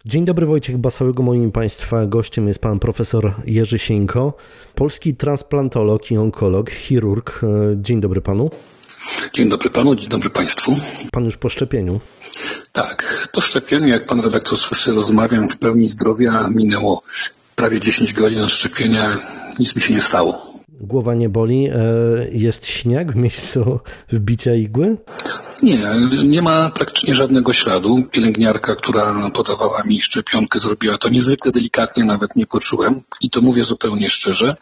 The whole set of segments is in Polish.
Dzień dobry, Wojciech Basałygo. Moim Państwa gościem jest pan profesor Jerzy Sieńko, polski transplantolog i onkolog, chirurg. Dzień dobry panu. Dzień dobry panu, dzień dobry państwu. Pan już po szczepieniu? Tak, po szczepieniu, jak pan redaktor słyszy, rozmawiam w pełni zdrowia. Minęło prawie 10 godzin od szczepienia, nic mi się nie stało. Głowa nie boli? Jest śnieg w miejscu wbicia igły? Nie ma praktycznie żadnego śladu. Pielęgniarka, która podawała mi szczepionkę, zrobiła to niezwykle delikatnie, nawet nie poczułem. I to mówię zupełnie szczerze.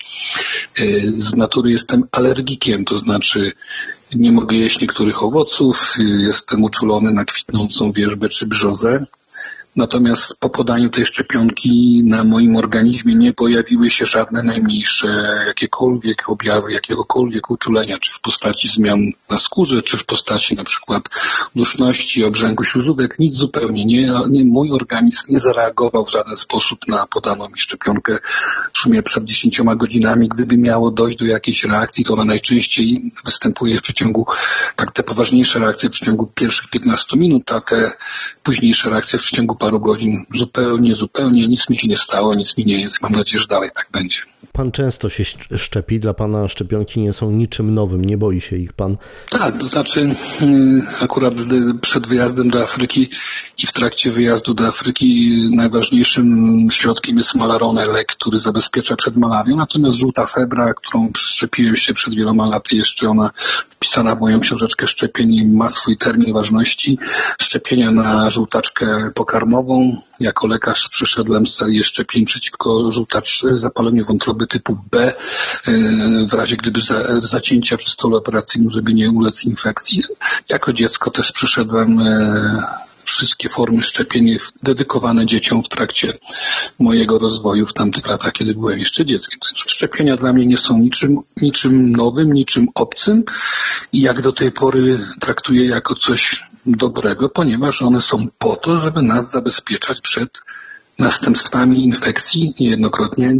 Z natury jestem alergikiem, to znaczy nie mogę jeść niektórych owoców, jestem uczulony na kwitnącą wierzbę czy brzozę. Natomiast po podaniu tej szczepionki na moim organizmie nie pojawiły się żadne najmniejsze jakiekolwiek objawy, jakiegokolwiek uczulenia, czy w postaci zmian na skórze, czy w postaci na przykład duszności, obrzęku śluzówek, nic zupełnie nie. Mój organizm nie zareagował w żaden sposób na podaną mi szczepionkę w sumie przed 10 godzinami. Gdyby miało dojść do jakiejś reakcji, to ona najczęściej występuje w przeciągu, tak te poważniejsze reakcje w przeciągu pierwszych 15 minut, a te późniejsze reakcje w przeciągu paru godzin. Zupełnie nic mi się nie stało, nic mi nie jest. Mam nadzieję, że dalej tak będzie. Pan często się szczepi, dla pana szczepionki nie są niczym nowym, nie boi się ich pan? Tak, to znaczy akurat przed wyjazdem do Afryki i w trakcie wyjazdu do Afryki najważniejszym środkiem jest Malarone, lek, który zabezpiecza przed malarią, natomiast żółta febra, którą szczepiłem się przed wieloma laty, jeszcze ona wpisana w moją książeczkę szczepień ma swój termin ważności. Szczepienia na żółtaczkę pokarmową. Jako lekarz przeszedłem serię szczepień przeciwko zapaleniu wątroby typu B w razie gdyby zacięcia przy stole operacyjnym, żeby nie ulec infekcji. Jako dziecko też przeszedłem wszystkie formy szczepień dedykowane dzieciom w trakcie mojego rozwoju w tamtych latach, kiedy byłem jeszcze dzieckiem. Także szczepienia dla mnie nie są niczym nowym, niczym obcym i jak do tej pory traktuję jako coś dobrego, ponieważ one są po to, żeby nas zabezpieczać przed następstwami infekcji niejednokrotnie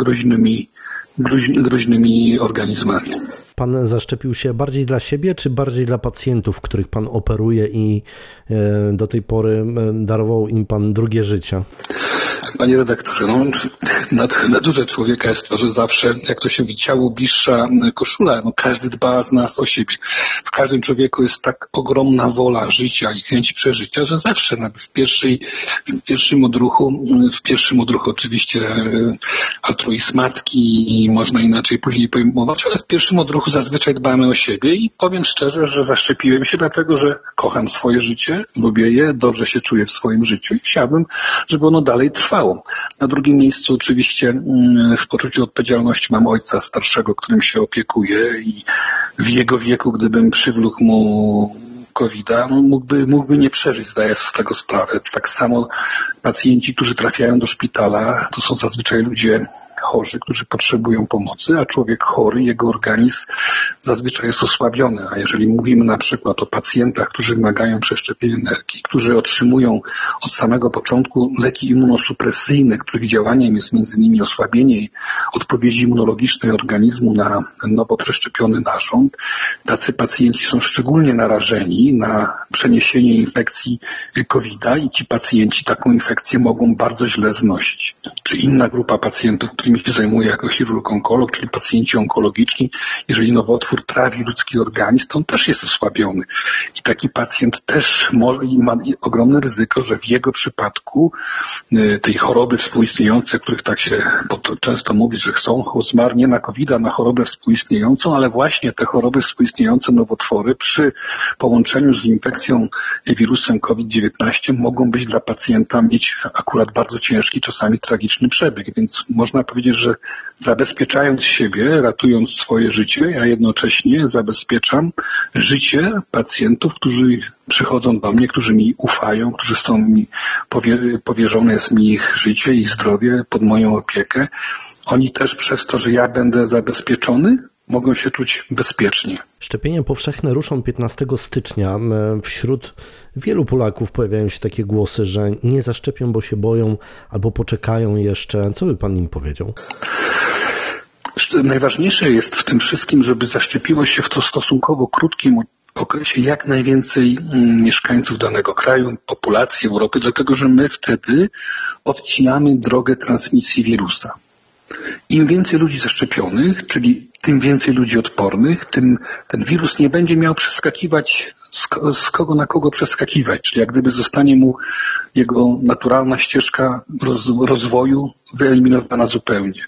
groźnymi organizmami. Pan zaszczepił się bardziej dla siebie, czy bardziej dla pacjentów, których pan operuje i do tej pory darował im pan drugie życie? Panie redaktorze, na duże człowieka jest to, że zawsze, jak to się mówi, ciało bliższa koszula, każdy dba z nas o siebie. W każdym człowieku jest tak ogromna wola życia i chęć przeżycia, że zawsze w pierwszym odruchu oczywiście altruizm matki i można inaczej później pojmować, ale w pierwszym odruchu zazwyczaj dbamy o siebie i powiem szczerze, że zaszczepiłem się dlatego, że kocham swoje życie, lubię je, dobrze się czuję w swoim życiu i chciałbym, żeby ono dalej trwało. Na drugim miejscu oczywiście w poczuciu odpowiedzialności mam ojca starszego, którym się opiekuję i w jego wieku, gdybym przywlókł mu COVID-a, mógłby nie przeżyć, zdaję sobie z tego sprawę. Tak samo pacjenci, którzy trafiają do szpitala, to są zazwyczaj ludzie chorzy, którzy potrzebują pomocy, a człowiek chory, jego organizm zazwyczaj jest osłabiony. A jeżeli mówimy na przykład o pacjentach, którzy wymagają przeszczepienia nerki, którzy otrzymują od samego początku leki immunosupresyjne, których działaniem jest m.in. osłabienie odpowiedzi immunologicznej organizmu na nowo przeszczepiony narząd, tacy pacjenci są szczególnie narażeni na przeniesienie infekcji COVID-a i ci pacjenci taką infekcję mogą bardzo źle znosić. Czy inna grupa pacjentów, którymi się zajmuję jako chirurg-onkolog, czyli pacjenci onkologiczni, jeżeli nowotwór trawi ludzki organizm, to on też jest osłabiony. I taki pacjent też ma ogromne ryzyko, że w jego przypadku tej choroby współistniejącej, o których tak się często mówi, że zmarł nie na COVID-a, na chorobę współistniejącą, ale właśnie te choroby współistniejące, nowotwory przy połączeniu z infekcją wirusem COVID-19 mogą być dla pacjenta mieć akurat bardzo ciężki, czasami tragiczny przebieg, więc można powiedzieć, że zabezpieczając siebie, ratując swoje życie, ja jednocześnie zabezpieczam życie pacjentów, którzy przychodzą do mnie, którzy mi ufają, którzy są mi powierzone jest mi ich życie i zdrowie pod moją opiekę. Oni też przez to, że ja będę zabezpieczony, mogą się czuć bezpiecznie. Szczepienia powszechne ruszą 15 stycznia. Wśród wielu Polaków pojawiają się takie głosy, że nie zaszczepią, bo się boją albo poczekają jeszcze. Co by pan im powiedział? Najważniejsze jest w tym wszystkim, żeby zaszczepiło się w to stosunkowo krótkim okresie jak najwięcej mieszkańców danego kraju, populacji Europy, dlatego że my wtedy odcinamy drogę transmisji wirusa. Im więcej ludzi zaszczepionych, czyli tym więcej ludzi odpornych, tym ten wirus nie będzie miał przeskakiwać z kogo na kogo przeskakiwać, czyli jak gdyby zostanie mu jego naturalna ścieżka rozwoju wyeliminowana zupełnie.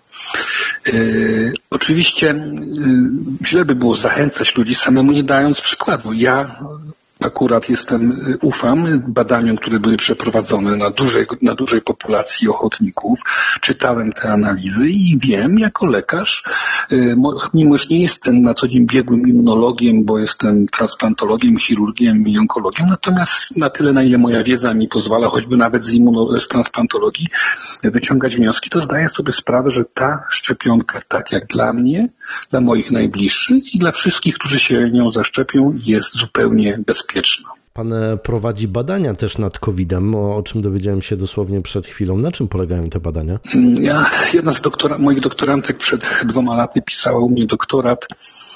Oczywiście źle by było zachęcać ludzi samemu nie dając przykładu. Ja akurat ufam badaniom, które były przeprowadzone na dużej populacji ochotników. Czytałem te analizy i wiem jako lekarz, mimo że nie jestem na co dzień biegłym immunologiem, bo jestem transplantologiem, chirurgiem i onkologiem, natomiast na tyle, na ile moja wiedza mi pozwala, choćby nawet z transplantologii, wyciągać wnioski, to zdaję sobie sprawę, że ta szczepionka, tak jak dla mnie, dla moich najbliższych i dla wszystkich, którzy się nią zaszczepią, jest zupełnie bezpieczna. Pan prowadzi badania też nad COVID-em, o czym dowiedziałem się dosłownie przed chwilą. Na czym polegają te badania? Jedna z moich doktorantek przed 2 laty pisała u mnie doktorat.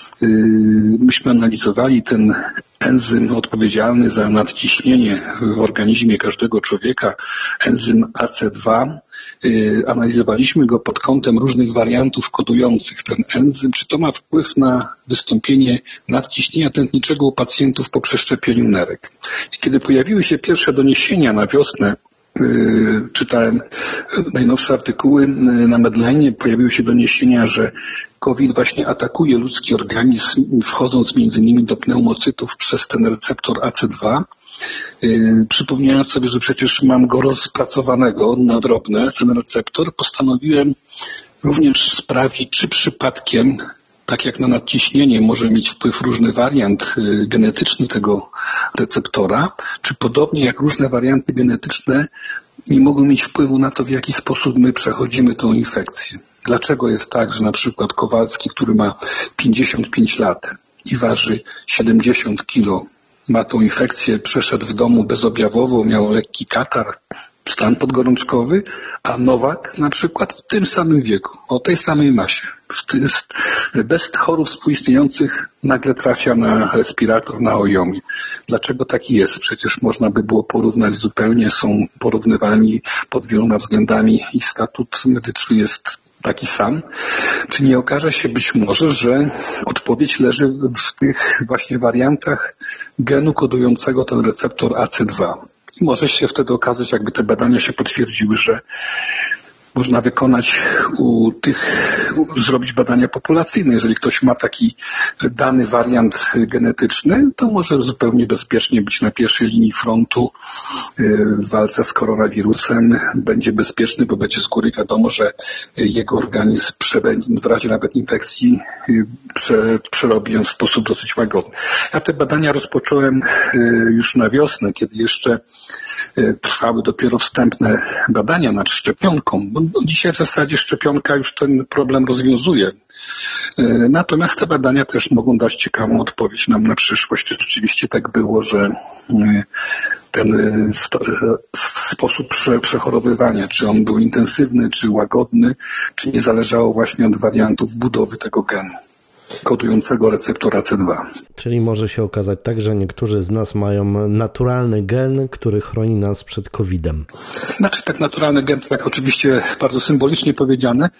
Myśmy analizowali ten enzym odpowiedzialny za nadciśnienie w organizmie każdego człowieka, enzym AC2. Analizowaliśmy go pod kątem różnych wariantów kodujących ten enzym, czy to ma wpływ na wystąpienie nadciśnienia tętniczego u pacjentów po przeszczepieniu nerek. I kiedy pojawiły się pierwsze doniesienia na wiosnę, czytałem najnowsze artykuły na Medline, pojawiły się doniesienia, że COVID właśnie atakuje ludzki organizm, wchodząc między innymi do pneumocytów przez ten receptor AC2. Przypomniałem sobie, że przecież mam go rozpracowanego na drobne, ten receptor. Postanowiłem również sprawdzić, czy przypadkiem, tak jak na nadciśnienie może mieć wpływ różny wariant genetyczny tego receptora, czy podobnie jak różne warianty genetyczne nie mogą mieć wpływu na to, w jaki sposób my przechodzimy tą infekcję. Dlaczego jest tak, że na przykład Kowalski, który ma 55 lat i waży 70 kilo, ma tą infekcję, przeszedł w domu bezobjawowo, miał lekki katar, stan podgorączkowy, a Nowak na przykład w tym samym wieku, o tej samej masie, bez chorób współistniejących nagle trafia na respirator na OJOMie. Dlaczego taki jest? Przecież można by było porównać zupełnie, są porównywalni pod wieloma względami i statut medyczny jest taki sam. Czy nie okaże się być może, że odpowiedź leży w tych właśnie wariantach genu kodującego ten receptor AC2? I może się wtedy okazać, jakby te badania się potwierdziły, że można wykonać zrobić badania populacyjne. Jeżeli ktoś ma taki dany wariant genetyczny, to może zupełnie bezpiecznie być na pierwszej linii frontu w walce z koronawirusem. Będzie bezpieczny, bo będzie z góry wiadomo, że jego organizm w razie nawet infekcji przerobi ją w sposób dosyć łagodny. Ja te badania rozpocząłem już na wiosnę, kiedy jeszcze trwały dopiero wstępne badania nad szczepionką. Dzisiaj w zasadzie szczepionka już ten problem rozwiązuje. Natomiast te badania też mogą dać ciekawą odpowiedź nam na przyszłość. Czy rzeczywiście tak było, że ten sposób przechorowywania, czy on był intensywny, czy łagodny, czy nie zależało właśnie od wariantów budowy tego genu kodującego receptora C2. Czyli może się okazać tak, że niektórzy z nas mają naturalny gen, który chroni nas przed COVID-em. Znaczy tak naturalny gen, tak oczywiście bardzo symbolicznie powiedziane.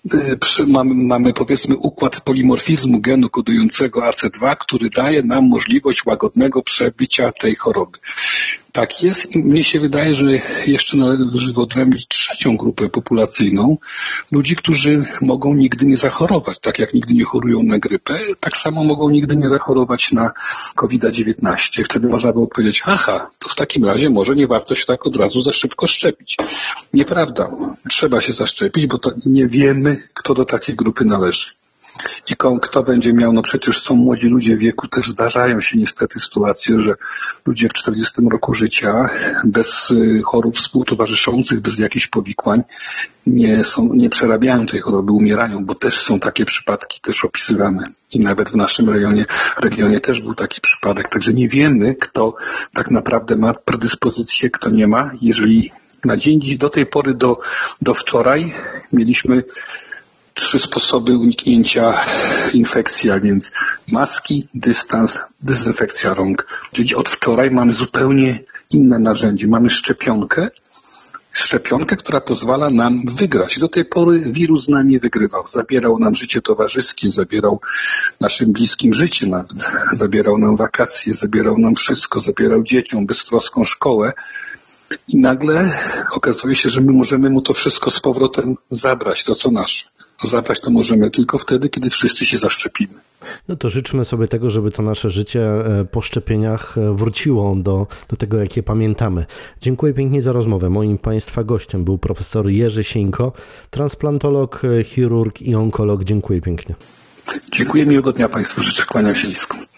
Mamy powiedzmy układ polimorfizmu genu kodującego AC2, który daje nam możliwość łagodnego przebycia tej choroby. Tak jest. Mnie się wydaje, że jeszcze należy wyodrębnić trzecią grupę populacyjną. Ludzi, którzy mogą nigdy nie zachorować. Tak jak nigdy nie chorują na grypę, tak samo mogą nigdy nie zachorować na COVID-19. Wtedy można było powiedzieć, to w takim razie może nie warto się tak od razu za szybko szczepić. Nieprawda. Trzeba się zaszczepić, bo to nie wiemy, kto do takiej grupy należy. I kto będzie miał, przecież są młodzi ludzie w wieku, też zdarzają się niestety sytuacje, że ludzie w 40 roku życia bez chorób współtowarzyszących, bez jakichś powikłań nie przerabiają tej choroby, umierają, bo też są takie przypadki też opisywane. I nawet w naszym regionie też był taki przypadek. Także nie wiemy, kto tak naprawdę ma predyspozycję, kto nie ma. Jeżeli na dzień do tej pory do wczoraj mieliśmy 3 sposoby uniknięcia infekcji, a więc maski, dystans, dezynfekcja rąk. Czyli od wczoraj mamy zupełnie inne narzędzie. Mamy szczepionkę, która pozwala nam wygrać. Do tej pory wirus z nami wygrywał. Zabierał nam życie towarzyskie, zabierał naszym bliskim życie nawet. Zabierał nam wakacje, zabierał nam wszystko, zabierał dzieciom beztroską szkołę. I nagle okazuje się, że my możemy mu to wszystko z powrotem zabrać, to co nasze. Zabrać to możemy tylko wtedy, kiedy wszyscy się zaszczepimy. No to życzmy sobie tego, żeby to nasze życie po szczepieniach wróciło do tego, jakie pamiętamy. Dziękuję pięknie za rozmowę. Moim Państwa gościem był profesor Jerzy Sieńko, transplantolog, chirurg i onkolog. Dziękuję pięknie. Dziękuję, miłego dnia Państwu życzę, kłaniam się nisko.